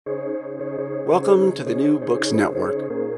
Welcome to the New Books Network.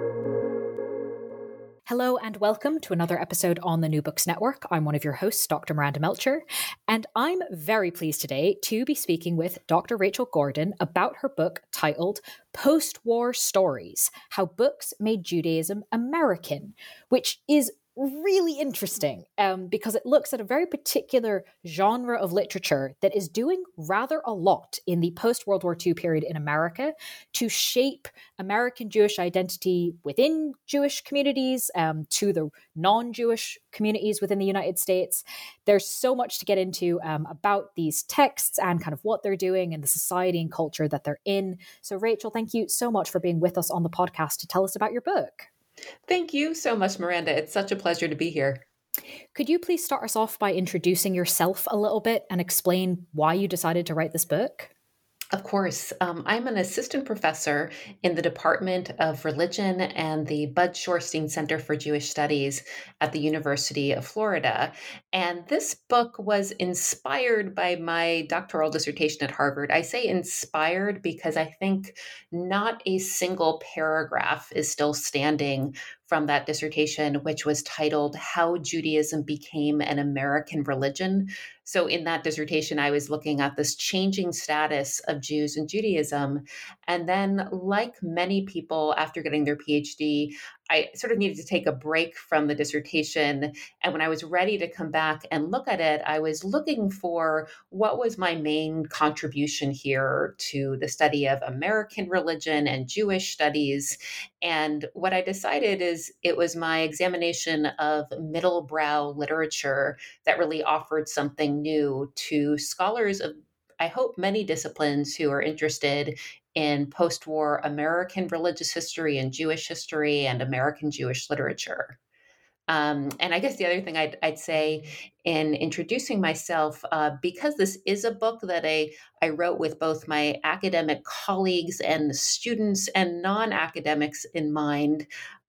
Hello and welcome to another episode on the New Books Network. I'm one of your hosts, Dr. Miranda Melcher, and I'm very pleased today to be speaking with Dr. Rachel Gordon about her book titled Post-War Stories: How Books Made Judaism American, which is really interesting because it looks at a very particular genre of literature that is doing rather a lot in the post-World War II period in America to shape American Jewish identity within Jewish communities, to the non-Jewish communities within the United States. There's so much to get into about these texts and kind of what they're doing and the society and culture that they're in. So Rachel, thank you so much for being with us on the podcast to tell us about your book. Thank you so much, Miranda. It's such a pleasure to be here. Could you please start us off by introducing yourself a little bit and explain why you decided to write this book? Of course. I'm an assistant professor in the Department of Religion and the Bud Shorstein Center for Jewish Studies at the University of Florida. And this book was inspired by my doctoral dissertation at Harvard. I say inspired because I think not a single paragraph is still standing from that dissertation, which was titled How Judaism Became an American Religion. So in that dissertation, I was looking at this changing status of Jews and Judaism. And then, like many people after getting their PhD, I sort of needed to take a break from the dissertation. And when I was ready to come back and look at it, I was looking for what was my main contribution here to the study of American religion and Jewish studies. And what I decided is it was my examination of middle brow literature that really offered something new to scholars of, I hope, many disciplines who are interested in post-war American religious history and Jewish history and American Jewish literature. And I guess the other thing I'd say in introducing myself, because this is a book that I wrote with both my academic colleagues and students and non-academics in mind,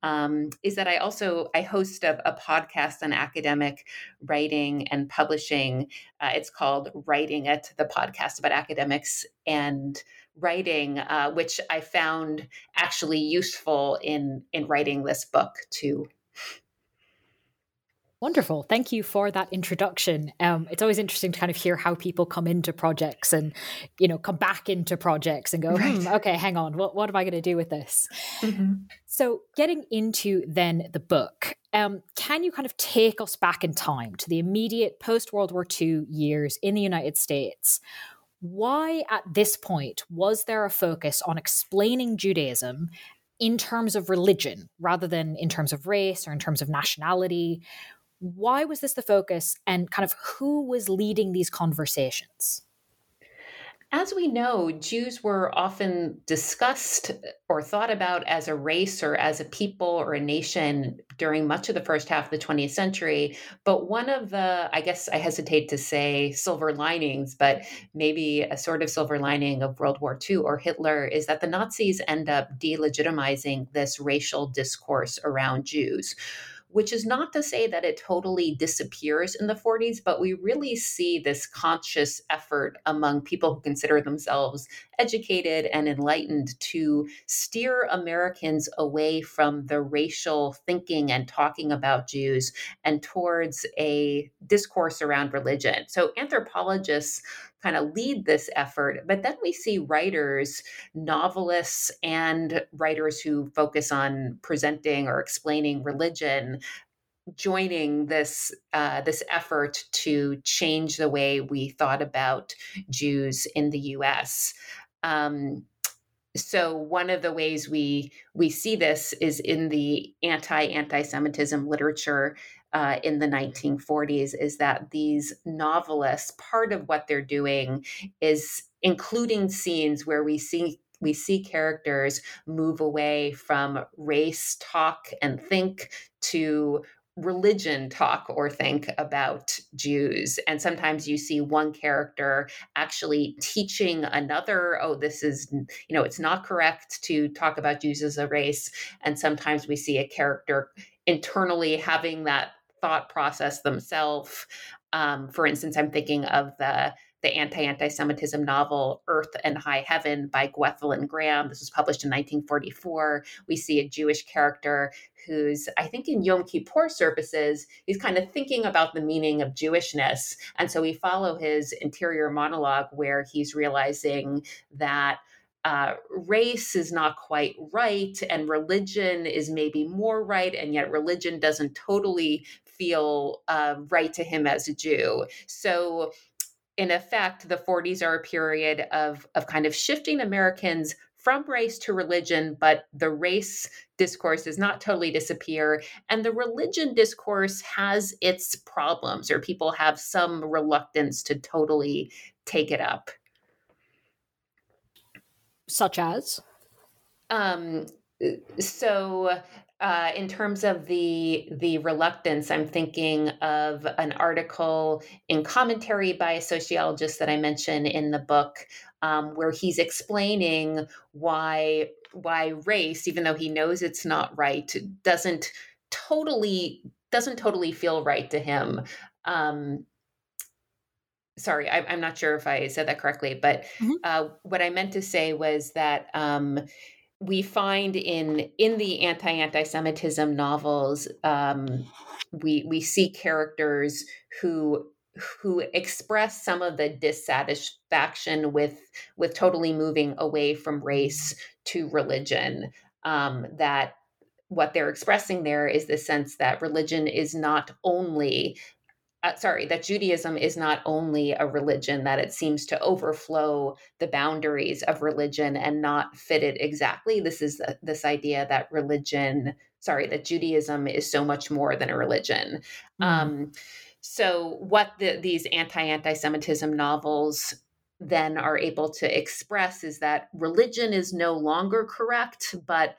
is that I host a podcast on academic writing and publishing. It's called Writing It, the podcast about academics and writing, which I found actually useful in writing this book too. Wonderful. Thank you for that introduction. It's always interesting to kind of hear how people come into projects and, come back into projects and go, okay, hang on, what am I going to do with this? Mm-hmm. So getting into then the book, can you kind of take us back in time to the immediate post-World War II years in the United States? Why at this point was there a focus on explaining Judaism in terms of religion rather than in terms of race or in terms of nationality? Why was this the focus, and kind of who was leading these conversations? As we know, Jews were often discussed or thought about as a race or as a people or a nation during much of the first half of the 20th century. But one of the, I guess I hesitate to say silver linings, but maybe a sort of silver lining of World War II or Hitler is that the Nazis end up delegitimizing this racial discourse around Jews, which is not to say that it totally disappears in the 40s, but we really see this conscious effort among people who consider themselves educated and enlightened to steer Americans away from the racial thinking and talking about Jews and towards a discourse around religion. So anthropologists kind of lead this effort, but then we see writers, novelists, and writers who focus on presenting or explaining religion joining this effort to change the way we thought about Jews in the U.S. So one of the ways we see this is in the anti-Semitism literature in the 1940s, is that these novelists, part of what they're doing is including scenes where we see characters move away from race talk and think to religion talk or think about Jews. And sometimes you see one character actually teaching another, this is, it's not correct to talk about Jews as a race. And sometimes we see a character internally having that thought process themselves. For instance, I'm thinking of the the anti-Semitism novel Earth and High Heaven by Gwethlyn Graham. This was published in 1944. We see a Jewish character who's, I think in Yom Kippur services, he's kind of thinking about the meaning of Jewishness. And so we follow his interior monologue where he's realizing that race is not quite right and religion is maybe more right, and yet religion doesn't totally feel right to him as a Jew. So in effect, the 40s are a period of kind of shifting Americans from race to religion, but the race discourse does not totally disappear. And the religion discourse has its problems, or people have some reluctance to totally take it up. Such as? In terms of the reluctance, I'm thinking of an article in Commentary by a sociologist that I mention in the book, where he's explaining why race, even though he knows it's not right, doesn't totally feel right to him. Sorry, I'm not sure if I said that correctly, but what I meant to say was that we find in the anti-Semitism novels, we see characters who express some of the dissatisfaction with totally moving away from race to religion. That what they're expressing there is the sense that religion is not only that Judaism is not only a religion, that it seems to overflow the boundaries of religion and not fit it exactly. This is this idea that that Judaism is so much more than a religion. So what these anti-Semitism novels then are able to express is that religion is no longer correct, but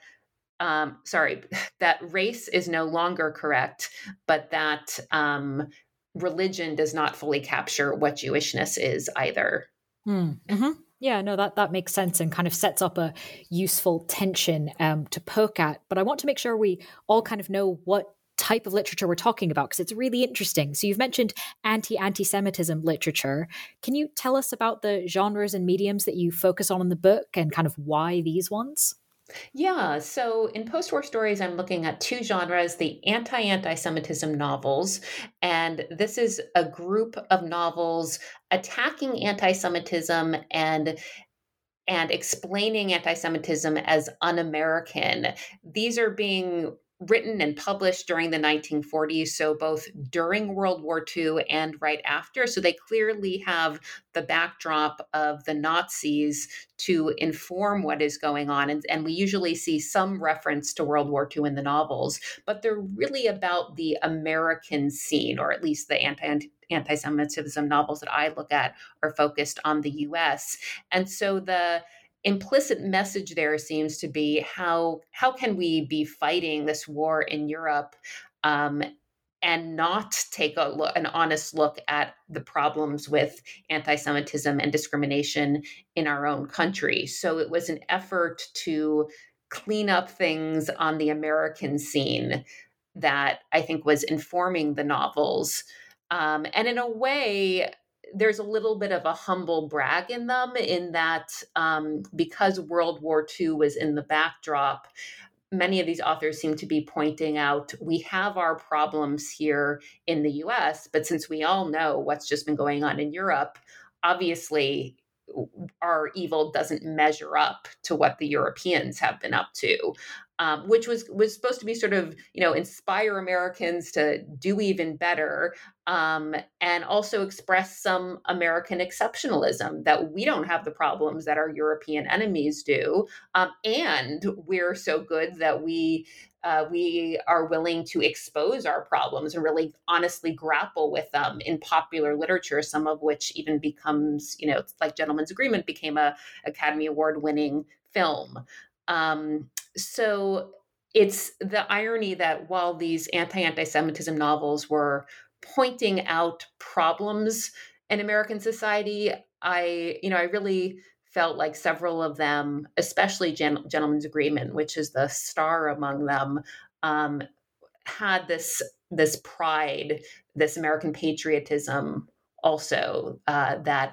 that race is no longer correct, but that religion does not fully capture what Jewishness is either. Mm-hmm. Yeah, no, that makes sense and kind of sets up a useful tension to poke at. But I want to make sure we all kind of know what type of literature we're talking about, because it's really interesting. So you've mentioned anti-Semitism literature. Can you tell us about the genres and mediums that you focus on in the book and kind of why these ones? Yeah, so in post-war stories, I'm looking at two genres, the anti-Semitism novels, and this is a group of novels attacking anti-Semitism and explaining anti-Semitism as un-American. These are being written and published during the 1940s, so both during World War II and right after. So they clearly have the backdrop of the Nazis to inform what is going on. And we usually see some reference to World War II in the novels, but they're really about the American scene, or at least the anti-Semitism novels that I look at are focused on the US. And so the implicit message there seems to be how can we be fighting this war in Europe and not take an honest look at the problems with anti-Semitism and discrimination in our own country. So it was an effort to clean up things on the American scene that I think was informing the novels. And in a way, there's a little bit of a humble brag in them, in that because World War II was in the backdrop, many of these authors seem to be pointing out, we have our problems here in the US, but since we all know what's just been going on in Europe, obviously our evil doesn't measure up to what the Europeans have been up to. Which was supposed to be sort of, inspire Americans to do even better, and also express some American exceptionalism, that we don't have the problems that our European enemies do, and we're so good that we are willing to expose our problems and really honestly grapple with them in popular literature, some of which even becomes, like Gentleman's Agreement became a Academy Award winning film. So it's the irony that while these anti-Semitism novels were pointing out problems in American society, I really felt like several of them, especially Gentleman's Agreement, which is the star among them, had this pride, this American patriotism also, that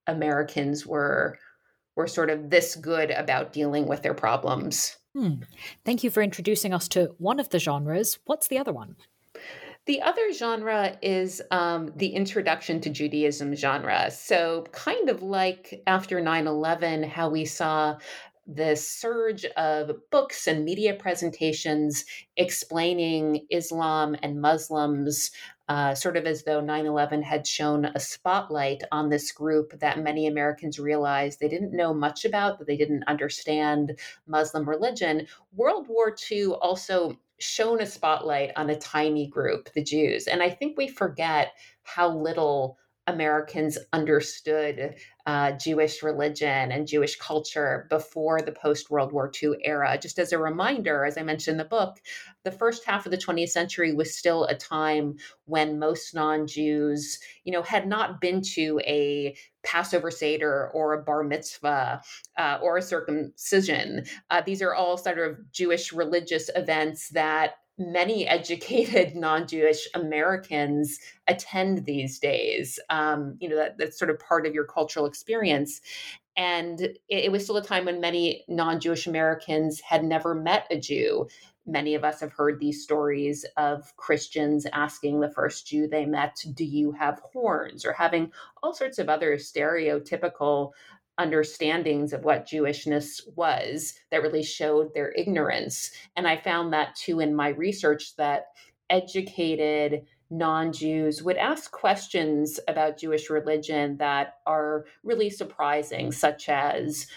Americans were sort of this good about dealing with their problems. Thank you for introducing us to one of the genres. What's the other one? The other genre is the introduction to Judaism genre. So, kind of like after 9/11, how we saw this surge of books and media presentations explaining Islam and Muslims, sort of as though 9/11 had shone a spotlight on this group that many Americans realized they didn't know much about, that they didn't understand Muslim religion. World War II also shone a spotlight on a tiny group, the Jews. And I think we forget how little Americans understood Jewish religion and Jewish culture before the post World War II era. Just as a reminder, as I mentioned in the book, the first half of the 20th century was still a time when most non-Jews, had not been to a Passover Seder or a bar mitzvah or a circumcision. These are all sort of Jewish religious events that many educated non-Jewish Americans attend these days. That's sort of part of your cultural experience. And it was still a time when many non-Jewish Americans had never met a Jew. Many of us have heard these stories of Christians asking the first Jew they met, "Do you have horns?" or having all sorts of other stereotypical understandings of what Jewishness was that really showed their ignorance. And I found that too in my research, that educated non-Jews would ask questions about Jewish religion that are really surprising, such as,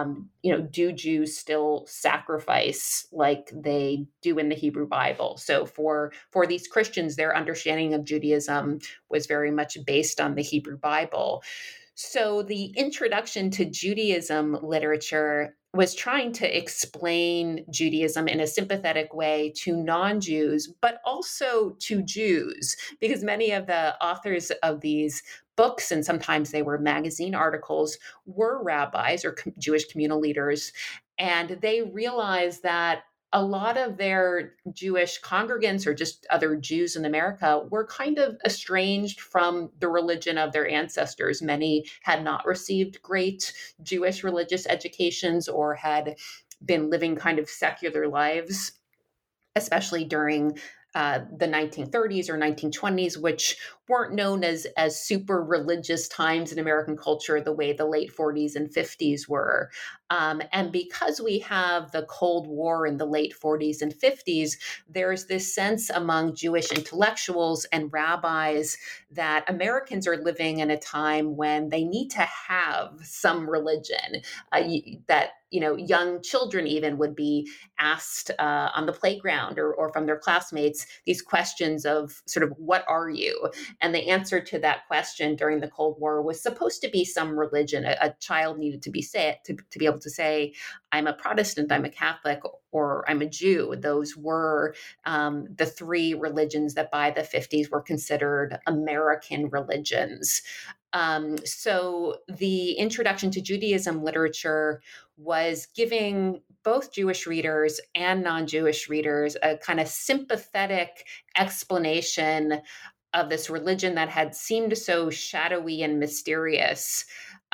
do Jews still sacrifice like they do in the Hebrew Bible? So for these Christians, their understanding of Judaism was very much based on the Hebrew Bible. So the introduction to Judaism literature was trying to explain Judaism in a sympathetic way to non-Jews, but also to Jews, because many of the authors of these books, and sometimes they were magazine articles, were rabbis or Jewish communal leaders. And they realized that a lot of their Jewish congregants or just other Jews in America were kind of estranged from the religion of their ancestors. Many had not received great Jewish religious educations or had been living kind of secular lives, especially during the 1930s or 1920s, which weren't known as super religious times in American culture the way the late 40s and 50s were. And because we have the Cold War in the late 40s and 50s, there's this sense among Jewish intellectuals and rabbis that Americans are living in a time when they need to have some religion, that young children even would be asked on the playground or from their classmates these questions of sort of, what are you? And the answer to that question during the Cold War was supposed to be some religion. A child needed to be able to say, I'm a Protestant, I'm a Catholic, or I'm a Jew. Those were the three religions that by the 50s were considered American religions. So the introduction to Judaism literature was giving both Jewish readers and non-Jewish readers a kind of sympathetic explanation of this religion that had seemed so shadowy and mysterious,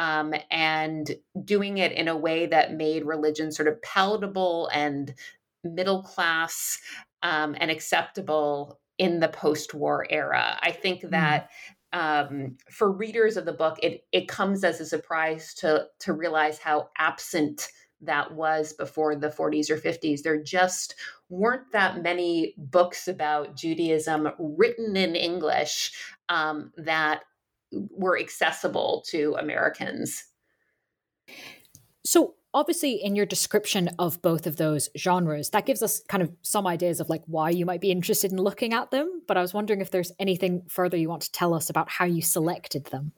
and doing it in a way that made religion sort of palatable and middle class, and acceptable in the post-war era. I think that for readers of the book, it comes as a surprise to realize how absent that was before the 40s or 50s. There just weren't that many books about Judaism written in English that were accessible to Americans. So obviously in your description of both of those genres, that gives us kind of some ideas of like why you might be interested in looking at them. But I was wondering if there's anything further you want to tell us about how you selected them.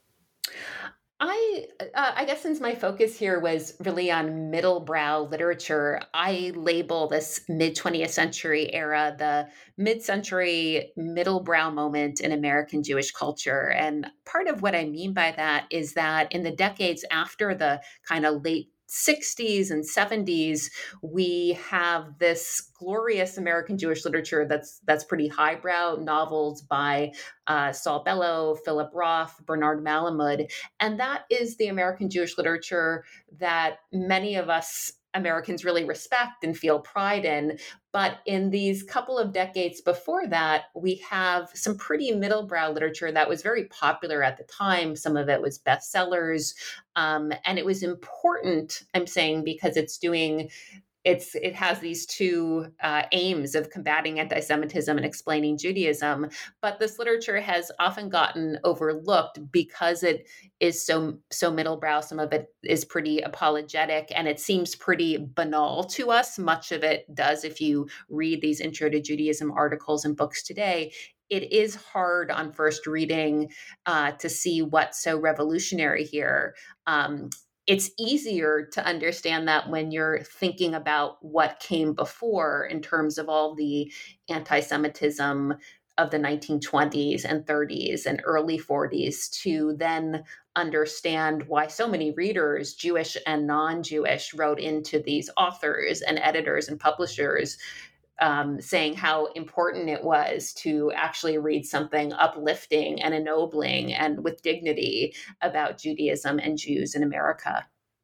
I guess since my focus here was really on middle brow literature, I label this mid-20th century era the mid-century middle brow moment in American Jewish culture. And part of what I mean by that is that in the decades after the kind of late 60s and 70s, we have this glorious American Jewish literature that's pretty highbrow, novels by Saul Bellow, Philip Roth, Bernard Malamud. And that is the American Jewish literature that many of us Americans really respect and feel pride in. But in these couple of decades before that, we have some pretty middlebrow literature that was very popular at the time. Some of it was bestsellers. And it was important, I'm saying, because it has these two aims of combating anti-Semitism and explaining Judaism. But this literature has often gotten overlooked because it is so middlebrow. Some of it is pretty apologetic, and it seems pretty banal to us. Much of it does. If you read these Intro to Judaism articles and books today, it is hard on first reading to see what's so revolutionary here. It's easier to understand that when you're thinking about what came before in terms of all the anti-Semitism of the 1920s and 30s and early 40s, to then understand why so many readers, Jewish and non-Jewish, wrote into these authors and editors and publishers saying how important it was to actually read something uplifting and ennobling and with dignity about Judaism and Jews in America.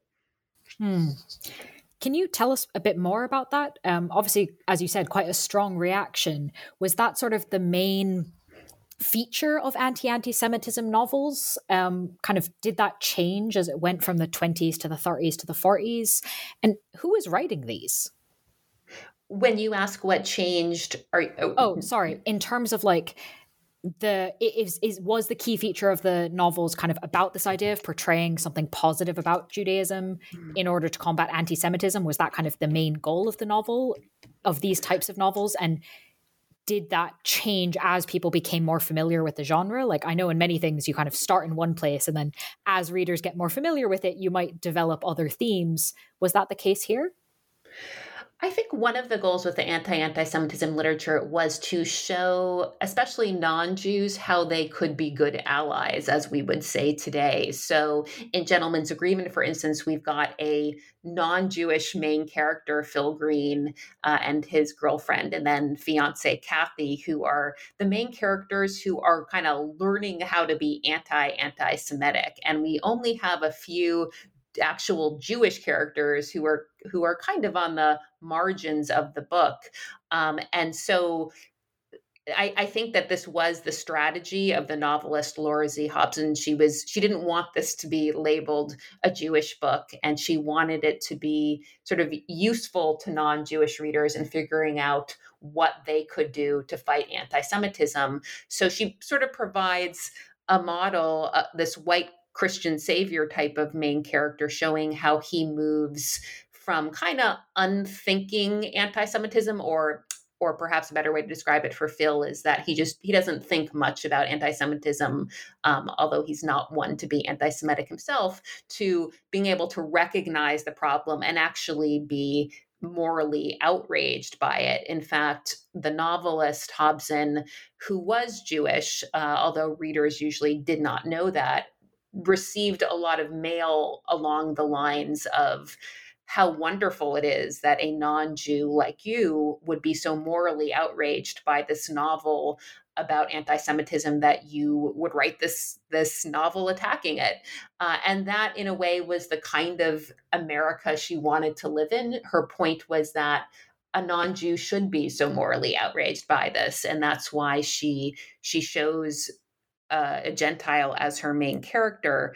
Can you tell us a bit more about that? Obviously, as you said, quite a strong reaction. Was that sort of the main feature of anti-Semitism novels? Did that change as it went from the 20s to the 30s to the 40s? And who was writing these? When you ask what changed, sorry. In terms of like was the key feature of the novels kind of about this idea of portraying something positive about Judaism in order to combat anti-Semitism? Was that kind of the main goal of the novel, of these types of novels? And did that change as people became more familiar with the genre? Like, I know in many things you kind of start in one place, and then as readers get more familiar with it, you might develop other themes. Was that the case here? I think one of the goals with the anti-Semitism literature was to show, especially non-Jews, how they could be good allies, as we would say today. So in Gentleman's Agreement, for instance, we've got a non-Jewish main character, Phil Green, and his girlfriend, and then fiance Kathy, who are the main characters who are kind of learning how to be anti-Semitic. And we only have a few actual Jewish characters who are kind of on the margins of the book. And so I think that this was the strategy of the novelist Laura Z. Hobson. She didn't want this to be labeled a Jewish book, and she wanted it to be sort of useful to non-Jewish readers in figuring out what they could do to fight anti-Semitism. So she sort of provides a model, this white Christian savior type of main character, showing how he moves from kind of unthinking anti-Semitism, or perhaps a better way to describe it for Phil is that he doesn't think much about anti-Semitism, although he's not one to be anti-Semitic himself, to being able to recognize the problem and actually be morally outraged by it. In fact, the novelist Hobson, who was Jewish, although readers usually did not know that, received a lot of mail along the lines of how wonderful it is that a non-Jew like you would be so morally outraged by this novel about anti-Semitism that you would write this novel attacking it. And that, in a way, was the kind of America she wanted to live in. Her point was that a non-Jew should be so morally outraged by this. And that's why she shows a Gentile as her main character.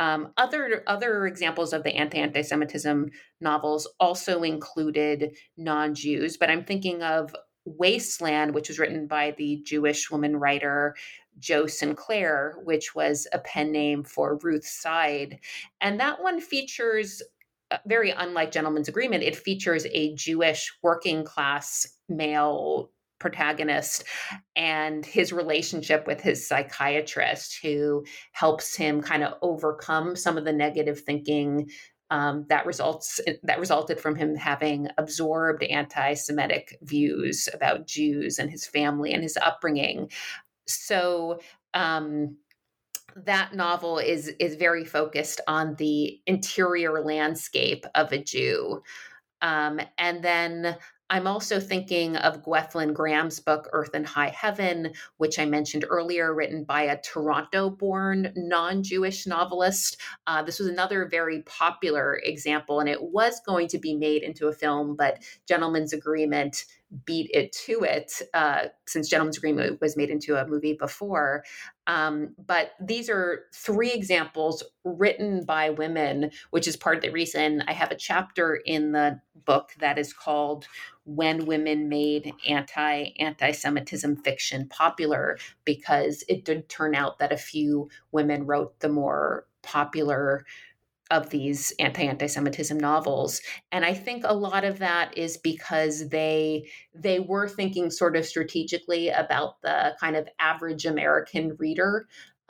Other examples of the anti-Semitism novels also included non-Jews, but I'm thinking of Wasteland, which was written by the Jewish woman writer Jo Sinclair, which was a pen name for Ruth Side. And that one features, very unlike Gentleman's Agreement, it features a Jewish working class male protagonist and his relationship with his psychiatrist, who helps him kind of overcome some of the negative thinking that resulted from him having absorbed anti-Semitic views about Jews and his family and his upbringing. So that novel is very focused on the interior landscape of a Jew. And then I'm also thinking of Gwethlyn Graham's book, Earth and High Heaven, which I mentioned earlier, written by a Toronto born non Jewish novelist. This was another very popular example, and it was going to be made into a film, but Gentleman's Agreement beat it to it, since Gentleman's Agreement was made into a movie before. But these are three examples written by women, which is part of the reason I have a chapter in the book that is called When Women Made Anti-Semitism Fiction Popular, because it did turn out that a few women wrote the more popular of these anti-Semitism novels. And I think a lot of that is because they were thinking sort of strategically about the kind of average American reader.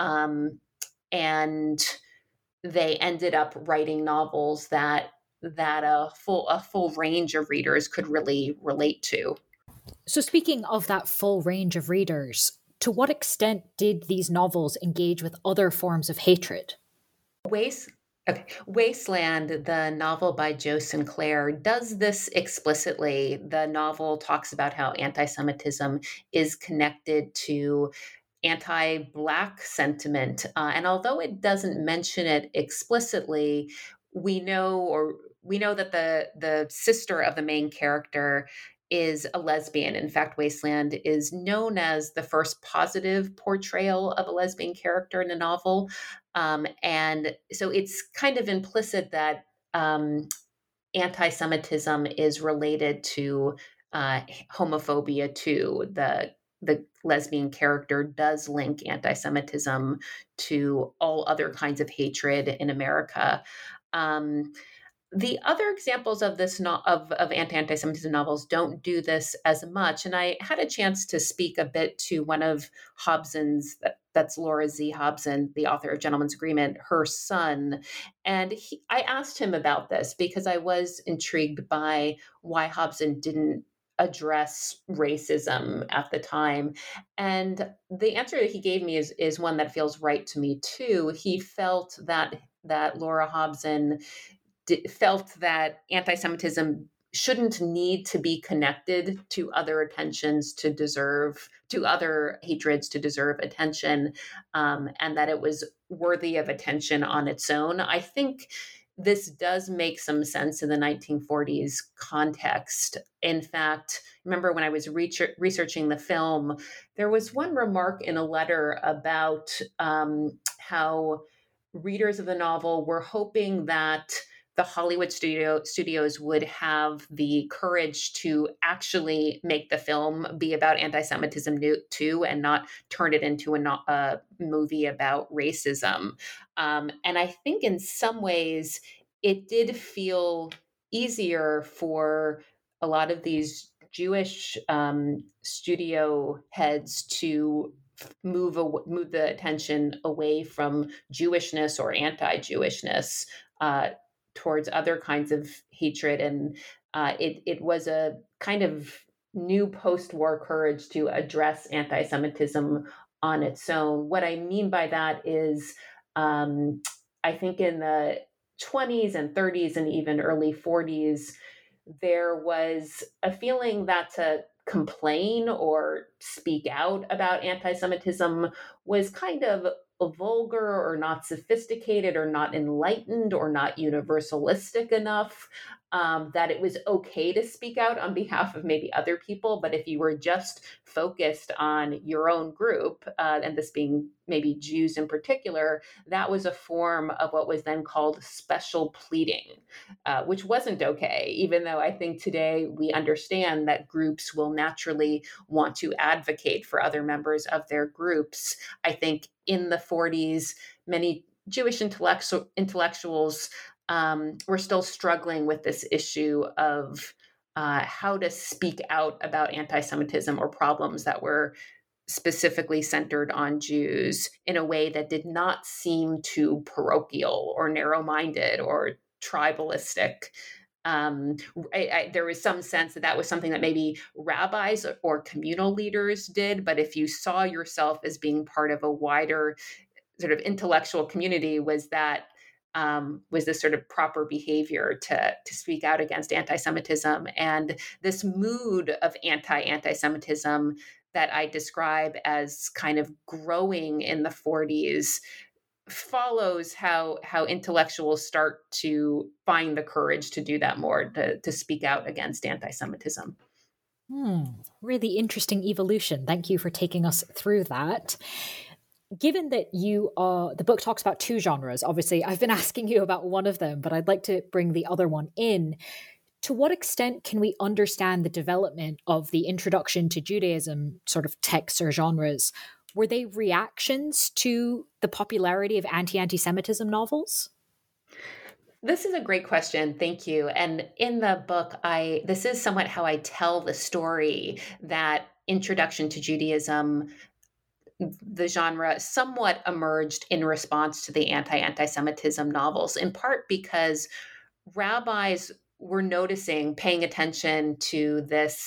And they ended up writing novels that a full range of readers could really relate to. So speaking of that full range of readers, to what extent did these novels engage with other forms of hatred? Wasteland, the novel by Jo Sinclair, does this explicitly. The novel talks about how anti-Semitism is connected to anti-Black sentiment. And although it doesn't mention it explicitly, we know that the sister of the main character is a lesbian. In fact, Wasteland is known as the first positive portrayal of a lesbian character in a novel. And so it's kind of implicit that anti-Semitism is related to homophobia too. The lesbian character does link anti-Semitism to all other kinds of hatred in America. The other examples of this of anti-Semitism novels don't do this as much. And I had a chance to speak a bit to one of Hobson's, that's Laura Z. Hobson, the author of Gentleman's Agreement, her son. And I asked him about this because I was intrigued by why Hobson didn't address racism at the time. And the answer that he gave me is one that feels right to me too. He felt that Laura Hobson felt that anti-Semitism shouldn't need to be connected to other other hatreds to deserve attention, and that it was worthy of attention on its own. I think this does make some sense in the 1940s context. In fact, remember when I was researching the film, there was one remark in a letter about how readers of the novel were hoping that the Hollywood studios would have the courage to actually make the film be about anti-Semitism too, and not turn it into a movie about racism. And I think in some ways it did feel easier for a lot of these Jewish studio heads to move the attention away from Jewishness or anti-Jewishness towards other kinds of hatred. And it was a kind of new post-war courage to address anti-Semitism on its own. What I mean by that is, I think in the 20s and 30s and even early 40s, there was a feeling that to complain or speak out about anti-Semitism was kind of vulgar or not sophisticated or not enlightened or not universalistic enough, that it was okay to speak out on behalf of maybe other people. But if you were just focused on your own group, and this being maybe Jews in particular, that was a form of what was then called special pleading, which wasn't okay, even though I think today we understand that groups will naturally want to advocate for other members of their groups. I think in the 40s, many Jewish intellectuals were still struggling with this issue of how to speak out about anti-Semitism or problems that were specifically centered on Jews in a way that did not seem too parochial or narrow-minded or tribalistic. There was some sense that was something that maybe rabbis or communal leaders did, but if you saw yourself as being part of a wider sort of intellectual community was that was this sort of proper behavior to speak out against anti-Semitism, and this mood of anti-Semitism that I describe as kind of growing in the 40s follows how intellectuals start to find the courage to do that more, to speak out against anti-Semitism. Really interesting evolution. Thank you for taking us through that. Given that the book talks about two genres, obviously I've been asking you about one of them, but I'd like to bring the other one in. To what extent can we understand the development of the introduction to Judaism sort of texts or genres? Were they reactions to the popularity of anti-Semitism novels? This is a great question. Thank you. And in the book, this is somewhat how I tell the story, that introduction to Judaism, the genre somewhat emerged in response to the anti-Semitism novels, in part because rabbis were noticing, paying attention to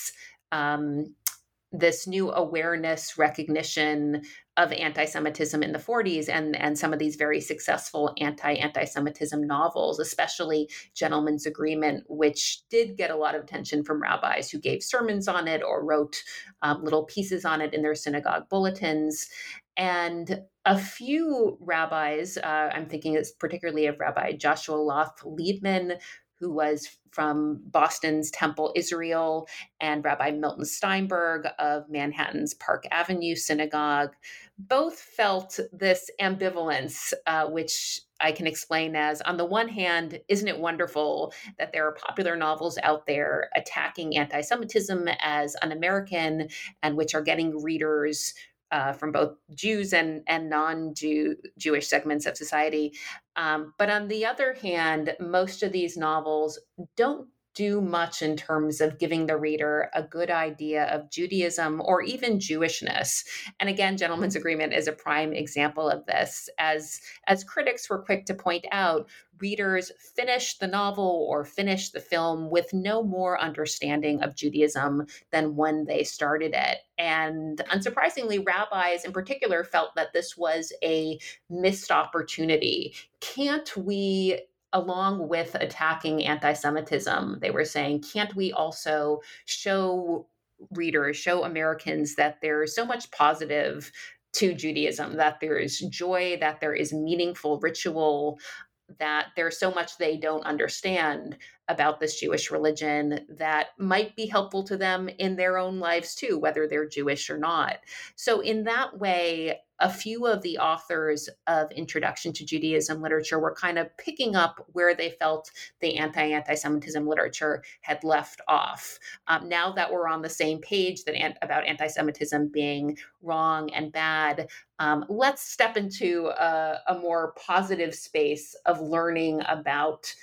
this new awareness, recognition of anti-Semitism in the 40s, and some of these very successful anti-Semitism novels, especially Gentleman's Agreement, which did get a lot of attention from rabbis who gave sermons on it or wrote little pieces on it in their synagogue bulletins. And a few rabbis, I'm thinking particularly of Rabbi Joshua Loth Liebman, who was from Boston's Temple Israel, and Rabbi Milton Steinberg of Manhattan's Park Avenue Synagogue, both felt this ambivalence, which I can explain as, on the one hand, isn't it wonderful that there are popular novels out there attacking anti-Semitism as un-American, and which are getting readers from both Jews and non-Jewish segments of society. But on the other hand, most of these novels don't do much in terms of giving the reader a good idea of Judaism or even Jewishness. And again, Gentleman's Agreement is a prime example of this. As critics were quick to point out, readers finish the novel or finish the film with no more understanding of Judaism than when they started it. And unsurprisingly, rabbis in particular felt that this was a missed opportunity. Can't we, along with attacking anti-Semitism, they were saying, can't we also show readers, show Americans that there's so much positive to Judaism, that there is joy, that there is meaningful ritual, that there's so much they don't understand about this Jewish religion that might be helpful to them in their own lives too, whether they're Jewish or not. So in that way, a few of the authors of Introduction to Judaism literature were kind of picking up where they felt the anti-Semitism literature had left off. Now that we're on the same page about anti-Semitism being wrong and bad, let's step into a more positive space of learning about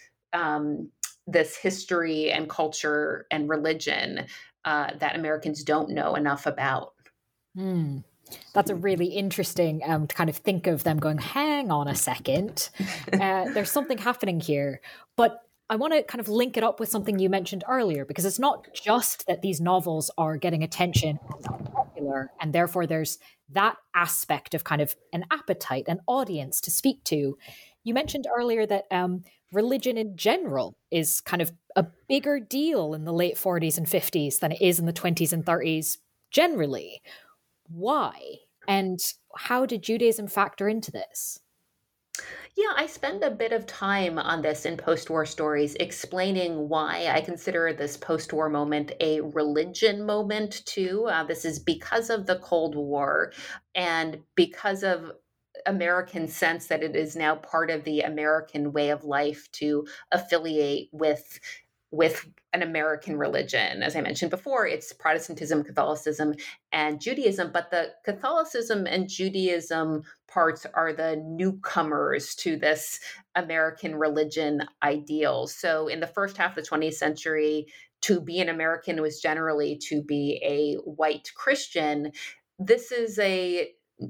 this history and culture and religion that Americans don't know enough about. That's a really interesting to kind of think of them going, hang on a second, there's something happening here. But I want to kind of link it up with something you mentioned earlier, because it's not just that these novels are getting attention and are popular, and therefore there's that aspect of kind of an appetite, an audience to speak to. You mentioned earlier that religion in general is kind of a bigger deal in the late 40s and 50s than it is in the 20s and 30s generally. Why? And how did Judaism factor into this? Yeah, I spend a bit of time on this in Post-War Stories, explaining why I consider this post-war moment a religion moment too. This is because of the Cold War and because of American sense that it is now part of the American way of life to affiliate with an American religion. As I mentioned before, it's Protestantism, Catholicism, and Judaism, but the Catholicism and Judaism parts are the newcomers to this American religion ideal. So in the first half of the 20th century, to be an American was generally to be a white Christian. This is a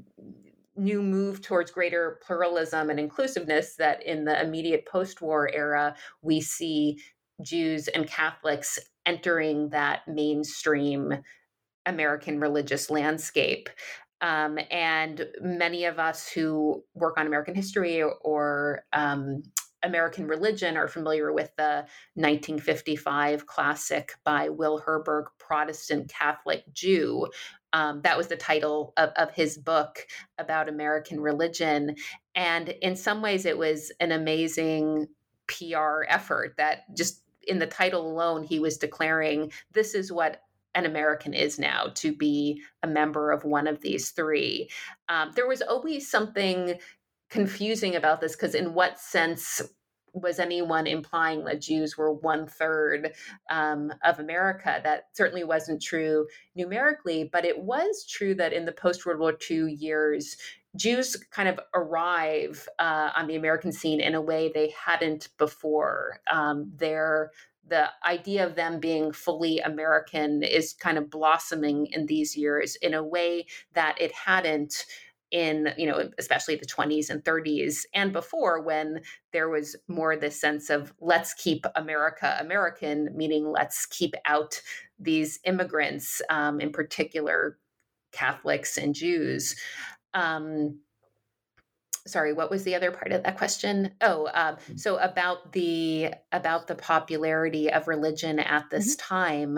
new move towards greater pluralism and inclusiveness that in the immediate post-war era, we see Jews and Catholics entering that mainstream American religious landscape. And many of us who work on American history or American religion are familiar with the 1955 classic by Will Herberg, Protestant Catholic Jew. That was the title of his book about American religion. And in some ways, it was an amazing PR effort that just in the title alone, he was declaring this is what an American is now, to be a member of one of these three. There was always something confusing about this, because in what sense was anyone implying that Jews were 1/3 of America? That certainly wasn't true numerically, but it was true that in the post-World War II years, Jews kind of arrive on the American scene in a way they hadn't before. The idea of them being fully American is kind of blossoming in these years in a way that it hadn't in, especially the 20s and 30s and before, when there was more this sense of let's keep America American, meaning let's keep out these immigrants, in particular Catholics and Jews. Sorry, what was the other part of that question? So about the popularity of religion at this time.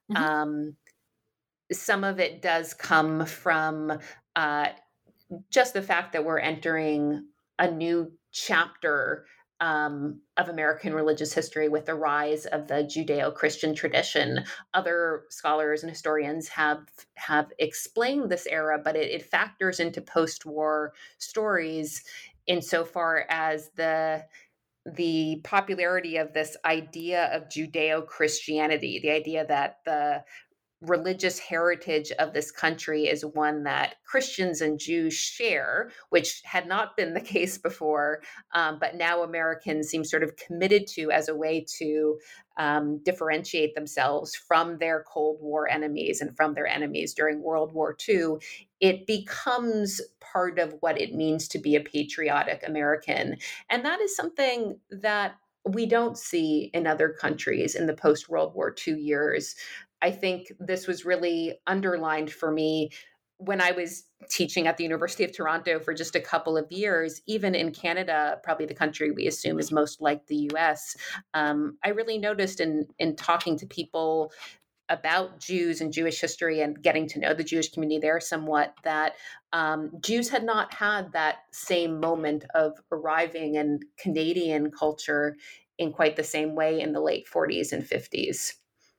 Some of it does come from just the fact that we're entering a new chapter of American religious history with the rise of the Judeo-Christian tradition. Other scholars and historians have explained this era, but it factors into post-war stories insofar as the popularity of this idea of Judeo-Christianity, the idea that the religious heritage of this country is one that Christians and Jews share, which had not been the case before, but now Americans seem sort of committed to as a way to differentiate themselves from their Cold War enemies and from their enemies during World War II. It becomes part of what it means to be a patriotic American. And that is something that we don't see in other countries in the post-World War II years. I think this was really underlined for me when I was teaching at the University of Toronto for just a couple of years. Even in Canada, probably the country we assume is most like the US, I really noticed in talking to people about Jews and Jewish history and getting to know the Jewish community there somewhat, that Jews had not had that same moment of arriving in Canadian culture in quite the same way in the late 40s and 50s.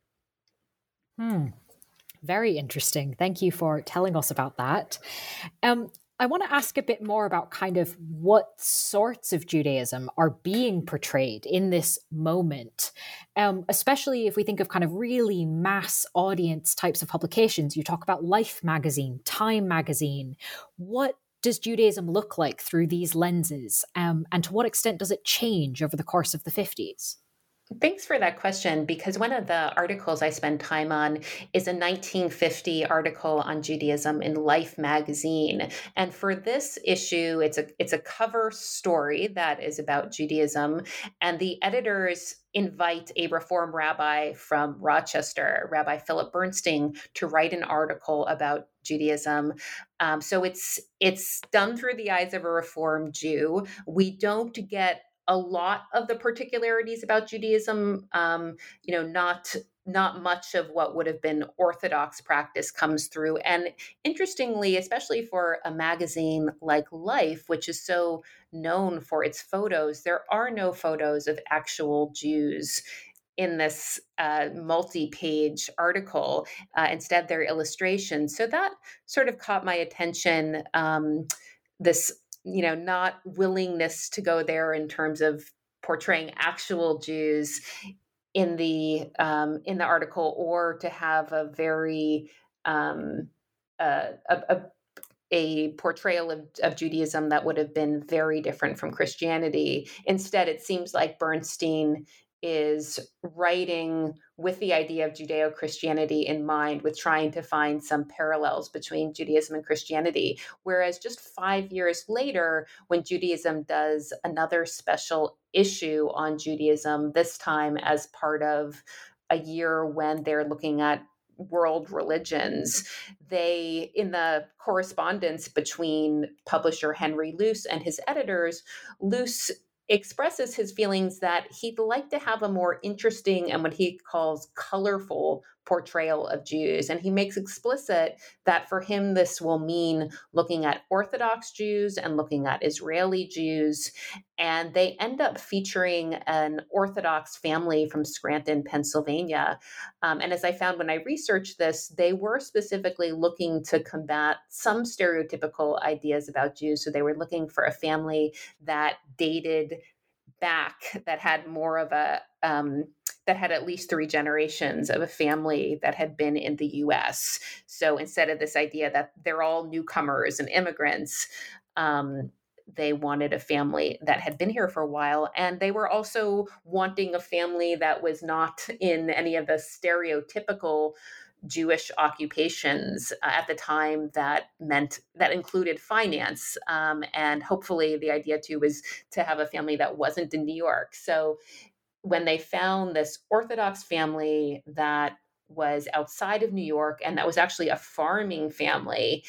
Very interesting. Thank you for telling us about that. I want to ask a bit more about kind of what sorts of Judaism are being portrayed in this moment, especially if we think of kind of really mass audience types of publications. You talk about Life magazine, Time magazine. What does Judaism look like through these lenses? And to what extent does it change over the course of the 50s? Thanks for that question, because one of the articles I spend time on is a 1950 article on Judaism in Life magazine. And for this issue, it's a cover story that is about Judaism. And the editors invite a Reform rabbi from Rochester, Rabbi Philip Bernstein, to write an article about Judaism. So it's done through the eyes of a Reform Jew. We don't get a lot of the particularities about Judaism. Not much of what would have been Orthodox practice comes through. And interestingly, especially for a magazine like Life, which is so known for its photos, there are no photos of actual Jews in this multi-page article. Instead, they're illustrations. So that sort of caught my attention, this not willingness to go there in terms of portraying actual Jews in the article, or to have a very a portrayal of Judaism that would have been very different from Christianity. Instead, it seems like Bernstein is writing with the idea of Judeo-Christianity in mind, with trying to find some parallels between Judaism and Christianity. Whereas just 5 years later, when Judaism does another special issue on Judaism, this time as part of a year when they're looking at world religions. In the correspondence between publisher Henry Luce and his editors, Luce expresses his feelings that he'd like to have a more interesting and what he calls colorful portrayal of Jews. And he makes explicit that for him, this will mean looking at Orthodox Jews and looking at Israeli Jews. And they end up featuring an Orthodox family from Scranton, Pennsylvania. And as I found when I researched this, they were specifically looking to combat some stereotypical ideas about Jews. So they were looking for a family that dated back, that had more of that had at least 3 generations of a family that had been in the US. So instead of this idea that they're all newcomers and immigrants, they wanted a family that had been here for a while. And they were also wanting a family that was not in any of the stereotypical Jewish occupations at the time that included finance. And hopefully the idea too was to have a family that wasn't in New York. So when they found this Orthodox family that was outside of New York and that was actually a farming family,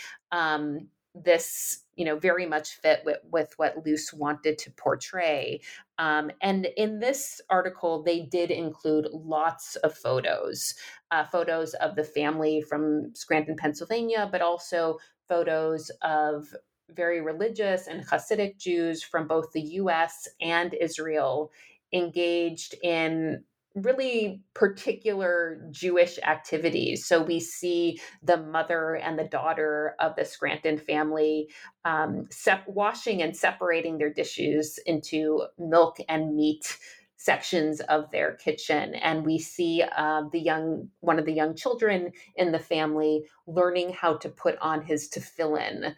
this very much fit with what Luce wanted to portray. And in this article, they did include lots of photos of the family from Scranton, Pennsylvania, but also photos of very religious and Hasidic Jews from both the US and Israel engaged in really particular Jewish activities. So we see the mother and the daughter of the Scranton family washing and separating their dishes into milk and meat sections of their kitchen. And we see one of the young children in the family learning how to put on his tefillin,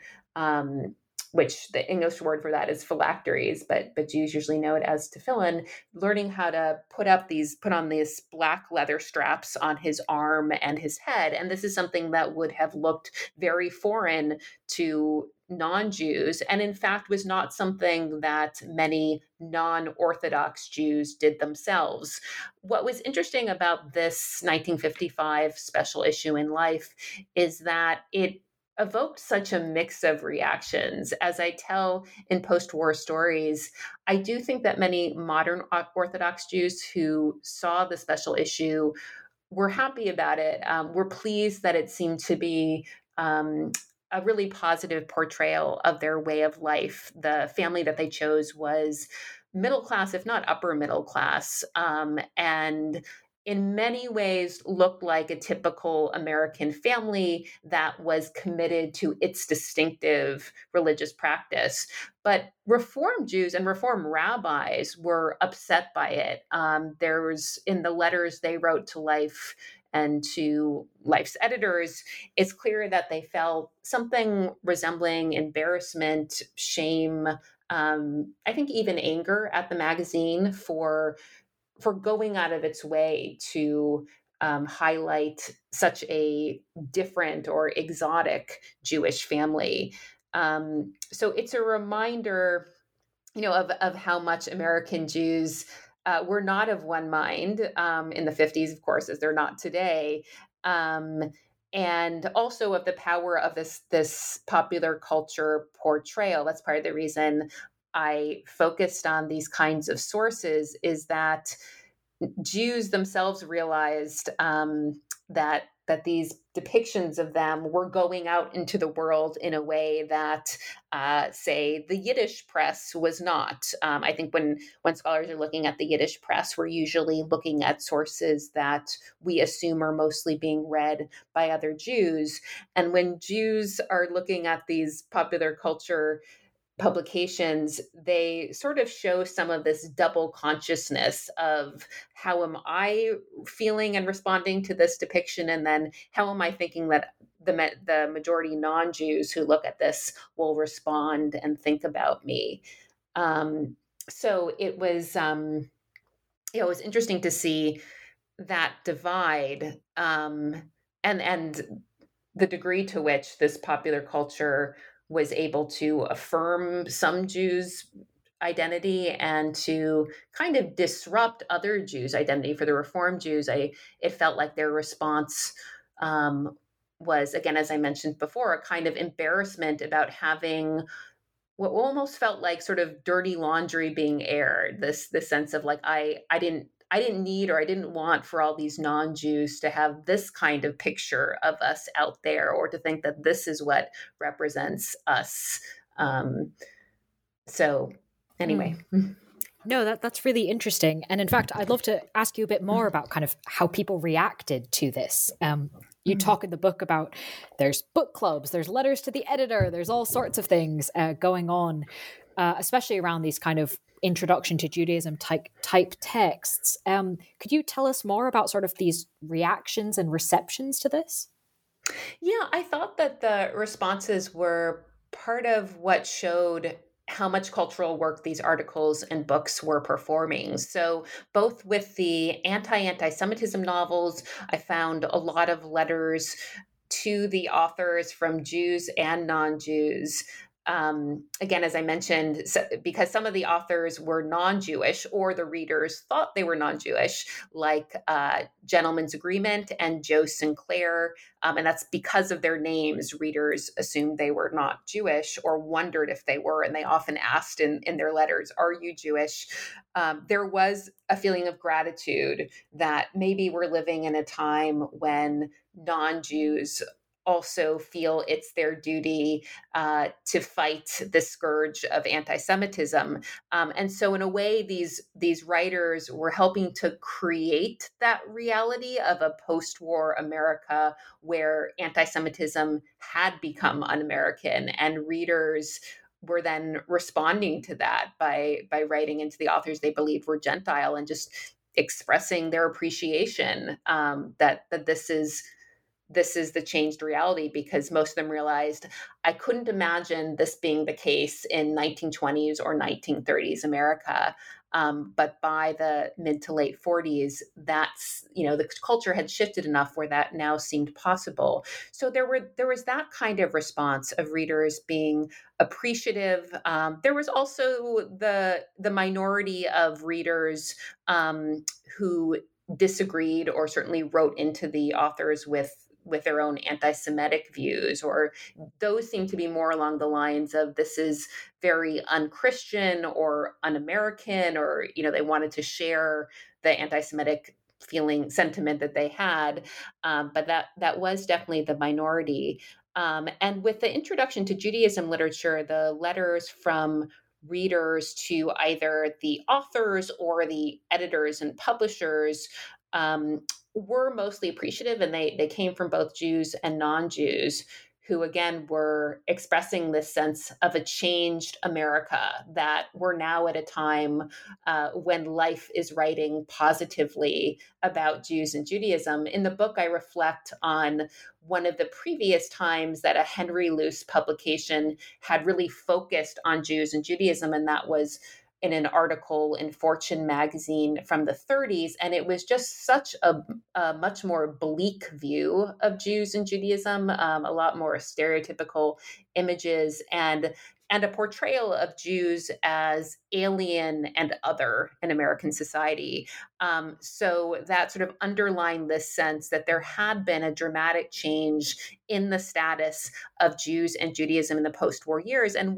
which the English word for that is phylacteries, but Jews usually know it as tefillin, learning how to put on these black leather straps on his arm and his head. And this is something that would have looked very foreign to non-Jews, and in fact was not something that many non-Orthodox Jews did themselves. What was interesting about this 1955 special issue in Life is that it evoked such a mix of reactions. As I tell in post-war stories, I do think that many modern Orthodox Jews who saw the special issue were happy about it, were pleased that it seemed to be a really positive portrayal of their way of life. The family that they chose was middle class, if not upper middle class, and in many ways looked like a typical American family that was committed to its distinctive religious practice. But Reform Jews and Reform rabbis were upset by it. There was, in the letters they wrote to Life and to Life's editors, it's clear that they felt something resembling embarrassment, shame, I think even anger at the magazine for going out of its way to highlight such a different or exotic Jewish family. So it's a reminder, of how much American Jews were not of one mind in the 50s, of course, as they're not today. And also of the power of this popular culture portrayal. That's part of the reason I focused on these kinds of sources, is that Jews themselves realized that these depictions of them were going out into the world in a way that, say, the Yiddish press was not. I think when scholars are looking at the Yiddish press, we're usually looking at sources that we assume are mostly being read by other Jews. And when Jews are looking at these popular culture publications, they sort of show some of this double consciousness of how am I feeling and responding to this depiction, and then how am I thinking that the majority non-Jews who look at this will respond and think about me. So it was interesting to see that divide, and the degree to which this popular culture was able to affirm some Jews' identity and to kind of disrupt other Jews' identity. For the Reform Jews, it felt like their response was, again, as I mentioned before, a kind of embarrassment about having what almost felt like sort of dirty laundry being aired. This sense of like I didn't need or I didn't want for all these non-Jews to have this kind of picture of us out there, or to think that this is what represents us. So anyway. No, that's really interesting. And in fact, I'd love to ask you a bit more about kind of how people reacted to this. You talk in the book about there's book clubs, there's letters to the editor, there's all sorts of things going on, especially around these kind of introduction to Judaism type texts. Could you tell us more about sort of these reactions and receptions to this? Yeah, I thought that the responses were part of what showed how much cultural work these articles and books were performing. So, both with the anti-Semitism novels, I found a lot of letters to the authors from Jews and non-Jews. Again, as I mentioned, because some of the authors were non-Jewish, or the readers thought they were non-Jewish, like Gentleman's Agreement and Joe Sinclair, and that's because of their names. Readers assumed they were not Jewish or wondered if they were, and they often asked in their letters, "Are you Jewish?" There was a feeling of gratitude that maybe we're living in a time when non-Jews also feel it's their duty to fight the scourge of anti-Semitism. And so in a way, these writers were helping to create that reality of a post-war America where anti-Semitism had become un-American, and readers were then responding to that by writing into the authors they believed were Gentile and just expressing their appreciation that this is the changed reality, because most of them realized I couldn't imagine this being the case in 1920s or 1930s America. But by the mid to late 40s, that's, the culture had shifted enough where that now seemed possible. So there was that kind of response of readers being appreciative. There was also the minority of readers who disagreed, or certainly wrote into the authors with their own anti-Semitic views, or those seem to be more along the lines of this is very un-Christian or un-American, or they wanted to share the anti-Semitic sentiment that they had, but that was definitely the minority. And with the introduction to Judaism literature, the letters from readers to either the authors or the editors and publishers were mostly appreciative, and they came from both Jews and non-Jews, who again were expressing this sense of a changed America, that we're now at a time when life is writing positively about Jews and Judaism. In the book, I reflect on one of the previous times that a Henry Luce publication had really focused on Jews and Judaism, and that was in an article in Fortune magazine from the 30s. And it was just such a much more bleak view of Jews and Judaism, a lot more stereotypical images, and a portrayal of Jews as alien and other in American society. So that sort of underlined this sense that there had been a dramatic change in the status of Jews and Judaism in the post-war years. And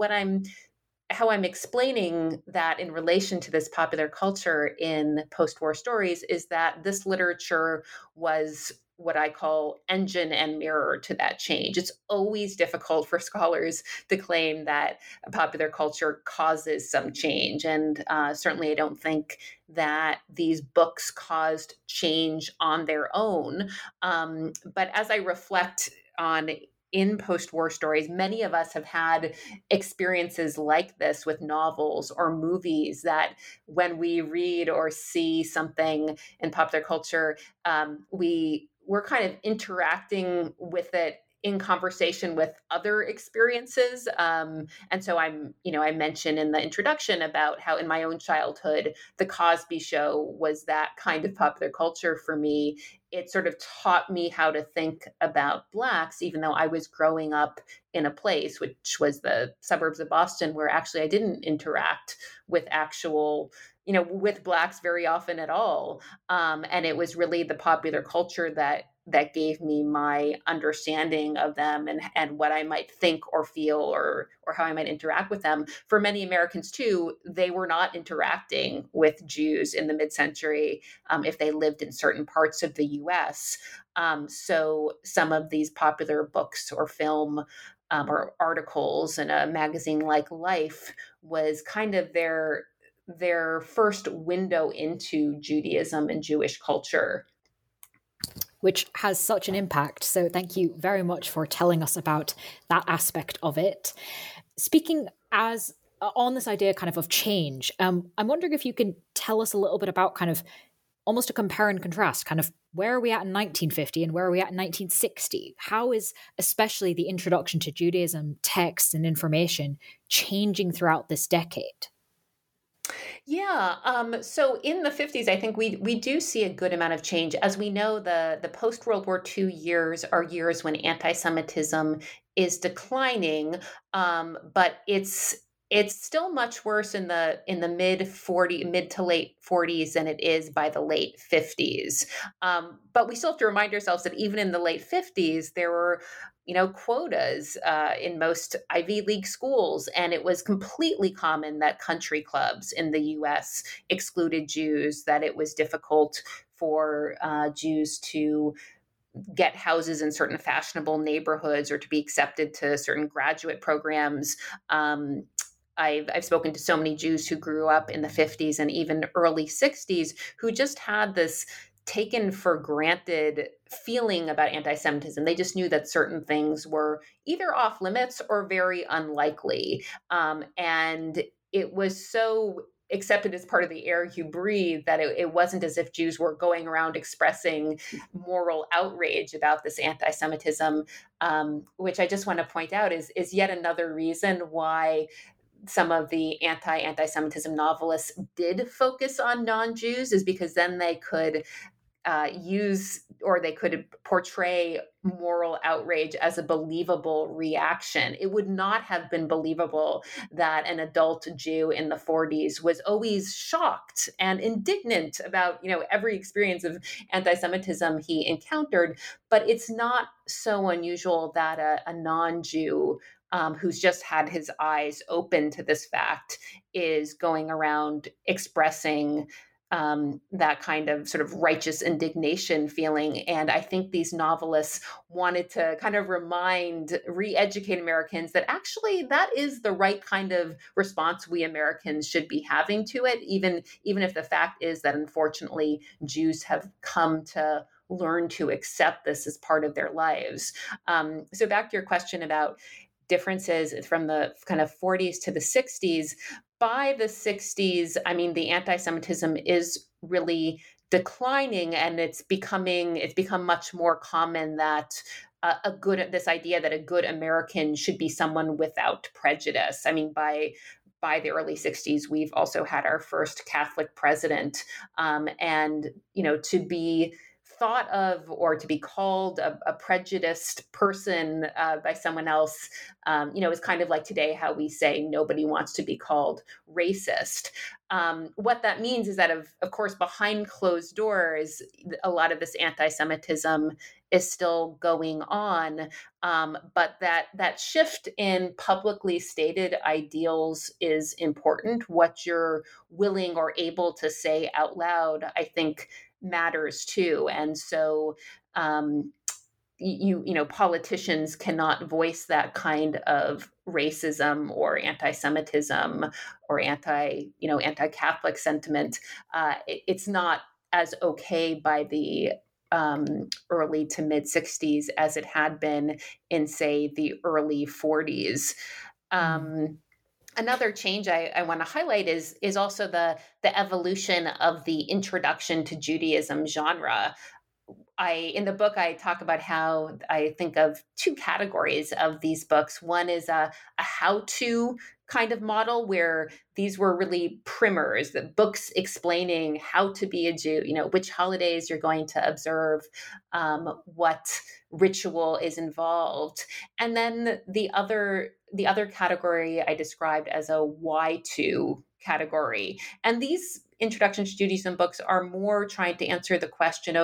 how I'm explaining that in relation to this popular culture in post-war stories is that this literature was what I call engine and mirror to that change. It's always difficult for scholars to claim that popular culture causes some change. And certainly I don't think that these books caused change on their own. But as I reflect on in post-war stories, many of us have had experiences like this with novels or movies, that when we read or see something in popular culture, we're kind of interacting with it in conversation with other experiences. And so I mentioned in the introduction about how in my own childhood, The Cosby Show was that kind of popular culture for me. It sort of taught me how to think about Blacks, even though I was growing up in a place, which was the suburbs of Boston, where actually I didn't interact with with Blacks very often at all. And it was really the popular culture that that gave me my understanding of them and what I might think or feel or how I might interact with them. For many Americans too, they were not interacting with Jews in the mid-century if they lived in certain parts of the US. So some of these popular books or film or articles in a magazine like Life was kind of their first window into Judaism and Jewish culture. Which has such an impact. So thank you very much for telling us about that aspect of it. Speaking as on this idea kind of change, I'm wondering if you can tell us a little bit about kind of almost a compare and contrast, kind of where are we at in 1950 and where are we at in 1960? How is especially the introduction to Judaism, texts and information changing throughout this decade? Yeah. So in the 50s, I think we do see a good amount of change. As we know, the post-World War II years are years when anti-Semitism is declining, but it's still much worse in the mid to late 40s than it is by the late 50s. But we still have to remind ourselves that even in the late 50s, there were quotas in most Ivy League schools, and it was completely common that country clubs in the U.S. excluded Jews, that it was difficult for Jews to get houses in certain fashionable neighborhoods or to be accepted to certain graduate programs. I've spoken to so many Jews who grew up in the 50s and even early 60s who just had this taken for granted feeling about anti-Semitism. They just knew that certain things were either off limits or very unlikely. And it was so accepted as part of the air you breathe that it wasn't as if Jews were going around expressing moral outrage about this anti-Semitism, which I just want to point out is yet another reason why some of the anti-Semitism novelists did focus on non-Jews, is because then they could use or they could portray moral outrage as a believable reaction. It would not have been believable that an adult Jew in the 40s was always shocked and indignant about, every experience of anti-Semitism he encountered. But it's not so unusual that a non-Jew who's just had his eyes open to this fact is going around expressing that kind of sort of righteous indignation feeling. And I think these novelists wanted to kind of re-educate Americans that actually that is the right kind of response we Americans should be having to it, even if the fact is that unfortunately Jews have come to learn to accept this as part of their lives. So back to your question about differences from the kind of 40s to the 60s. By the 60s, I mean, the anti-Semitism is really declining, and it's become much more common that this idea that a good American should be someone without prejudice. I mean, by the early 60s, we've also had our first Catholic president, and to be thought of or to be called a prejudiced person by someone else, is kind of like today how we say nobody wants to be called racist. What that means is that, of course, behind closed doors, a lot of this anti-Semitism is still going on, but that shift in publicly stated ideals is important. What you're willing or able to say out loud, I think, matters too. And so politicians cannot voice that kind of racism or anti-Semitism or anti-Catholic sentiment. It's not as okay by the early to mid 60s as it had been in, say, the early 40s. Another change I want to highlight is also the evolution of the introduction to Judaism genre. In the book, I talk about how I think of two categories of these books. One is a how-to kind of model where these were really primers, the books explaining how to be a Jew, which holidays you're going to observe, what ritual is involved. And then the other category I described as a why-to category. And these introduction to Judaism books are more trying to answer the question of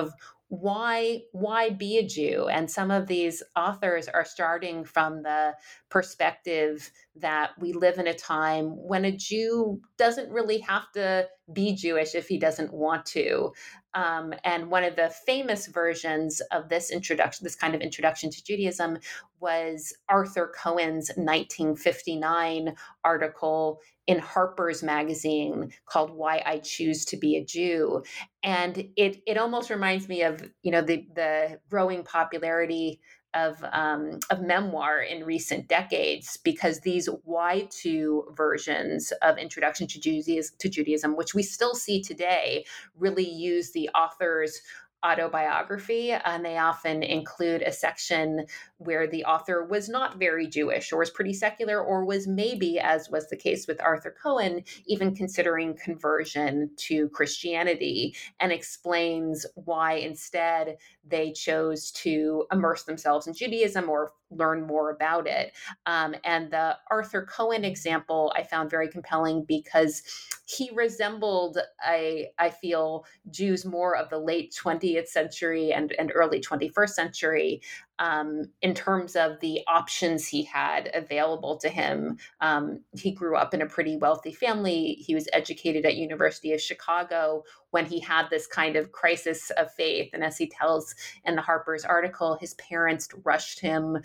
why be a Jew? And some of these authors are starting from the perspective that we live in a time when a Jew doesn't really have to be Jewish if he doesn't want to. And one of the famous versions of this introduction, this kind of introduction to Judaism, was Arthur Cohen's 1959 article in Harper's Magazine called "Why I Choose to Be a Jew," and it almost reminds me of the growing popularity of memoir in recent decades, because these Y2 versions of Introduction to Judaism, which we still see today, really use the author's autobiography, and they often include a section where the author was not very Jewish or was pretty secular, or was maybe, as was the case with Arthur Cohen, even considering conversion to Christianity, and explains why instead they chose to immerse themselves in Judaism or learn more about it. And the Arthur Cohen example I found very compelling because he resembled, I feel, Jews more of the late 20th century and early 21st century in terms of the options he had available to him. He grew up in a pretty wealthy family. He was educated at University of Chicago when he had this kind of crisis of faith. And as he tells in the Harper's article, his parents rushed him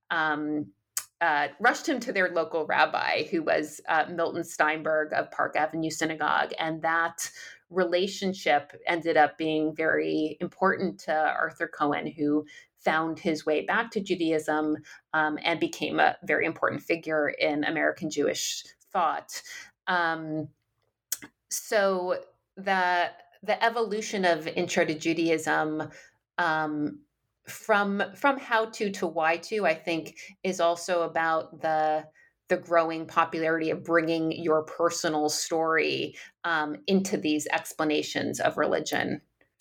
to their local rabbi, who was Milton Steinberg of Park Avenue Synagogue. And that relationship ended up being very important to Arthur Cohen, who found his way back to Judaism and became a very important figure in American Jewish thought. So the evolution of Intro to Judaism from how to why to, I think, is also about the growing popularity of bringing your personal story into these explanations of religion.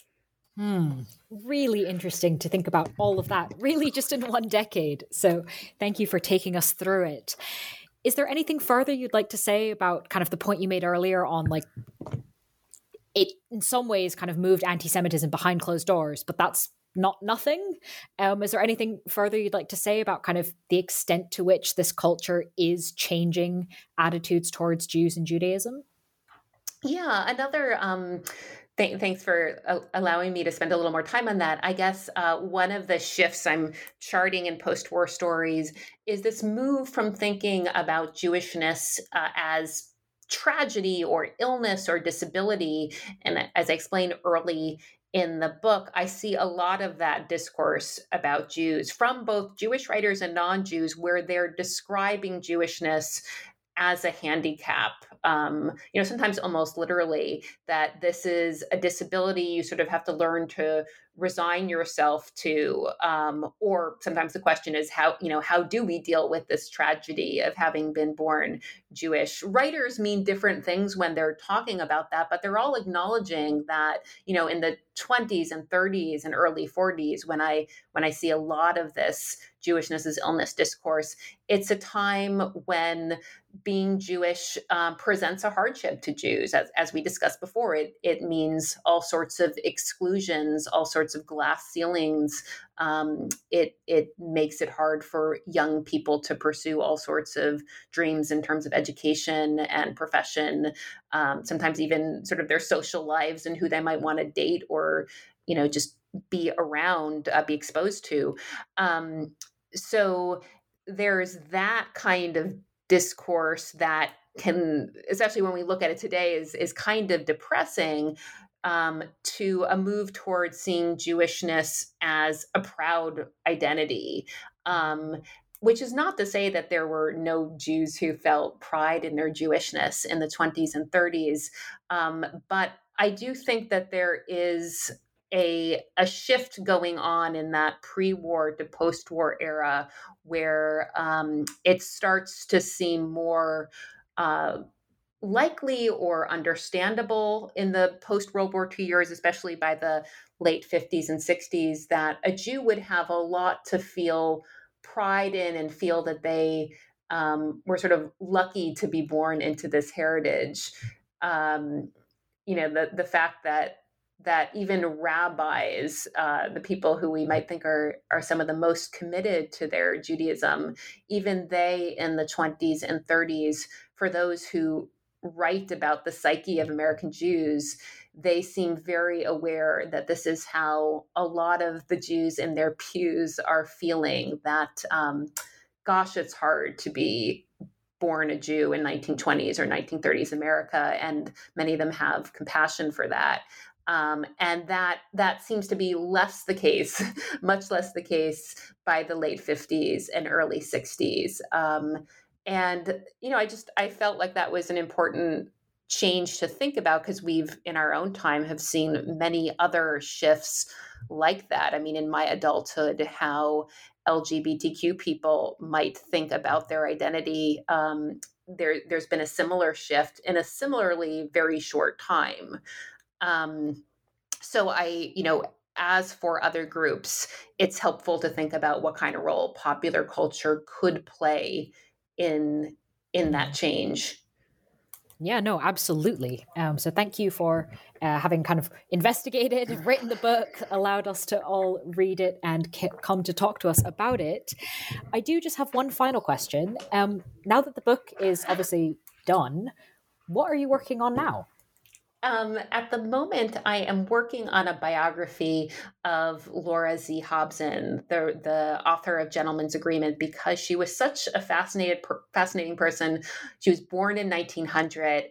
Really interesting to think about all of that, really just in one decade. So thank you for taking us through it. Is there anything further you'd like to say about kind of the point you made earlier on, like, it in some ways kind of moved anti-Semitism behind closed doors, but that's not nothing? Is there anything further you'd like to say about kind of the extent to which this culture is changing attitudes towards Jews and Judaism? Yeah, another thanks for allowing me to spend a little more time on that. I guess one of the shifts I'm charting in post-war stories is this move from thinking about Jewishness as tragedy or illness or disability. And as I explained early in the book, I see a lot of that discourse about Jews from both Jewish writers and non-Jews, where they're describing Jewishness as a handicap, sometimes almost literally, that this is a disability you sort of have to learn to resign yourself to. Or sometimes the question is how do we deal with this tragedy of having been born Jewish? Writers mean different things when they're talking about that, but they're all acknowledging that, in the 20s and 30s and early 40s, when I see a lot of this Jewishness as illness discourse, it's a time when being Jewish presents a hardship to Jews. As we discussed before, it means all sorts of exclusions, all sorts of glass ceilings. It makes it hard for young people to pursue all sorts of dreams in terms of education and profession, sometimes even sort of their social lives and who they might want to date or, just be around, be exposed to. So there's that kind of discourse that can, especially when we look at it today, is kind of depressing, to a move towards seeing Jewishness as a proud identity. Which is not to say that there were no Jews who felt pride in their Jewishness in the 20s and 30s. But I do think that there is a shift going on in that pre-war to post-war era where it starts to seem more likely or understandable in the post-World War II years, especially by the late 50s and 60s, that a Jew would have a lot to feel pride in and feel that they were sort of lucky to be born into this heritage. The fact that that even rabbis, the people who we might think are some of the most committed to their Judaism, even they in the 20s and 30s, for those who write about the psyche of American Jews, they seem very aware that this is how a lot of the Jews in their pews are feeling, that, gosh, it's hard to be born a Jew in 1920s or 1930s America, and many of them have compassion for that. And that seems to be less the case, much less the case by the late 50s and early 60s. And I felt like that was an important change to think about, because we've in our own time have seen many other shifts like that. I mean, in my adulthood, how LGBTQ people might think about their identity. There's been a similar shift in a similarly very short time. So as for other groups, it's helpful to think about what kind of role popular culture could play in that change. Yeah, no, absolutely. So thank you for having kind of investigated, written the book, allowed us to all read it and come to talk to us about it. I do just have one final question. Now that the book is obviously done, what are you working on now? At the moment, I am working on a biography of Laura Z. Hobson, the author of Gentleman's Agreement, because she was such a fascinating person. She was born in 1900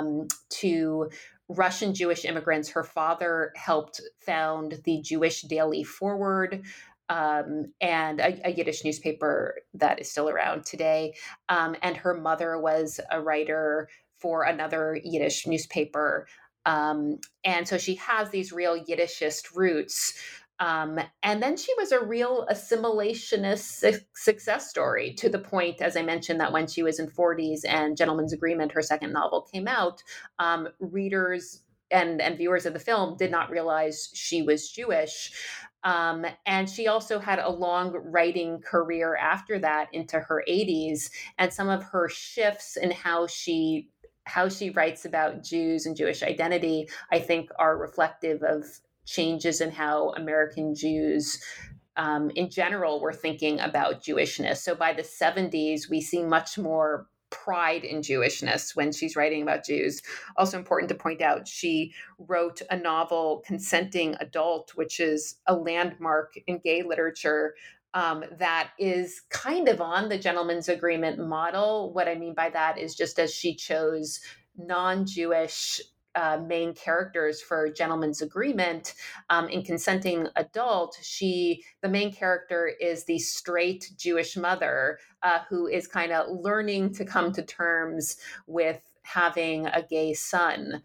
to Russian Jewish immigrants. Her father helped found the Jewish Daily Forward, and a Yiddish newspaper that is still around today. And her mother was a writer for another Yiddish newspaper. And so she has these real Yiddishist roots. And then she was a real assimilationist success story, to the point, as I mentioned, that when she was in 40s and Gentleman's Agreement, her second novel, came out, readers and viewers of the film did not realize she was Jewish. And she also had a long writing career after that into her 80s. And some of her shifts in how she writes about Jews and Jewish identity, I think, are reflective of changes in how American Jews in general were thinking about Jewishness. So by the 70s, we see much more pride in Jewishness when she's writing about Jews. Also important to point out, she wrote a novel, Consenting Adult, which is a landmark in gay literature, that is kind of on the Gentleman's Agreement model. What I mean by that is, just as she chose non-Jewish main characters for Gentleman's Agreement, in Consenting Adult, the main character is the straight Jewish mother who is kind of learning to come to terms with having a gay son.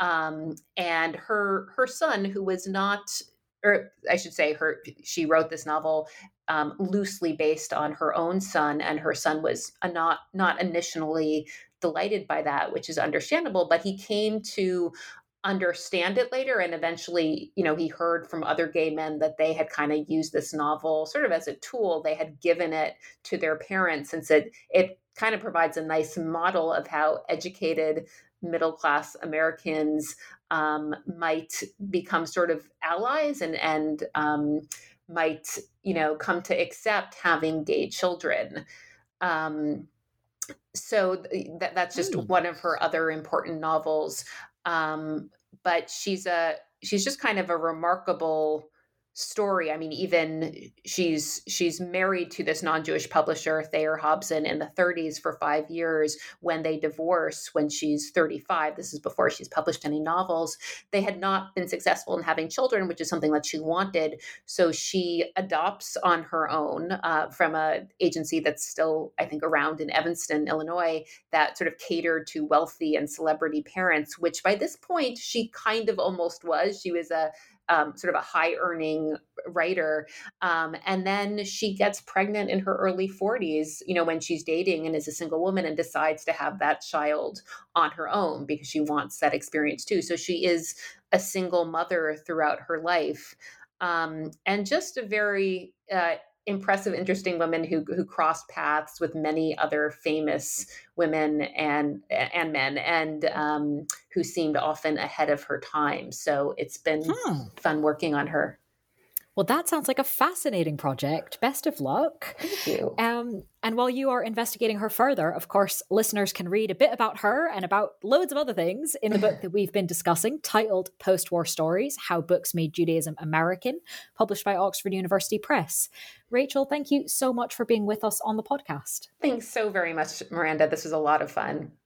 And her son, who was not, or I should say, she wrote this novel loosely based on her own son, and her son was not initially delighted by that, which is understandable, but he came to understand it later, and eventually, he heard from other gay men that they had kind of used this novel sort of as a tool. They had given it to their parents and said it kind of provides a nice model of how educated middle-class Americans might become sort of allies and might, come to accept having gay children. So that's just one of her other important novels. But she's just kind of a remarkable story. I mean, even she's married to this non-Jewish publisher, Thayer Hobson, in the 30s for 5 years. When they divorce, when she's 35, this is before she's published any novels, they had not been successful in having children, which is something that she wanted. So she adopts on her own from an agency that's still, I think, around in Evanston, Illinois, that sort of catered to wealthy and celebrity parents, which by this point she kind of almost was. She was a sort of a high-earning writer. And then she gets pregnant in her early 40s, when she's dating and is a single woman, and decides to have that child on her own because she wants that experience too. So she is a single mother throughout her life. And just a very impressive, interesting woman who crossed paths with many other famous women and men, and who seemed often ahead of her time. So it's been fun working on her. Well, that sounds like a fascinating project. Best of luck. Thank you. And while you are investigating her further, of course, listeners can read a bit about her and about loads of other things in the book that we've been discussing, titled Post-War Stories: How Books Made Judaism American, published by Oxford University Press. Rachel, thank you so much for being with us on the podcast. Thanks so very much, Miranda. This was a lot of fun.